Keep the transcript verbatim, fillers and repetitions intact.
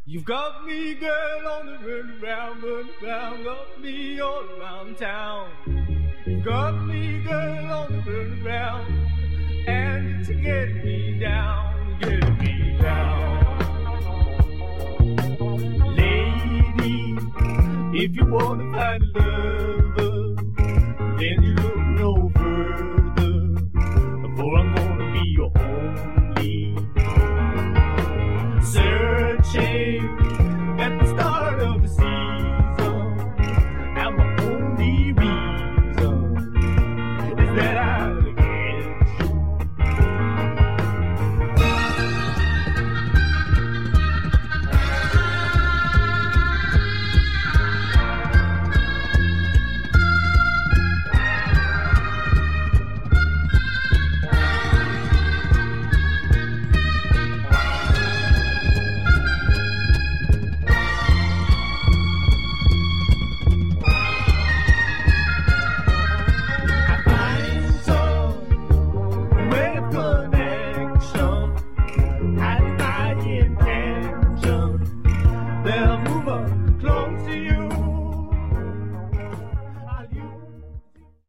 You've got me, girl, on the run around, run around, got me all around town. You've got me, girl, on the run around, and it's getting me down, getting me down. Lady, if you wanna find love,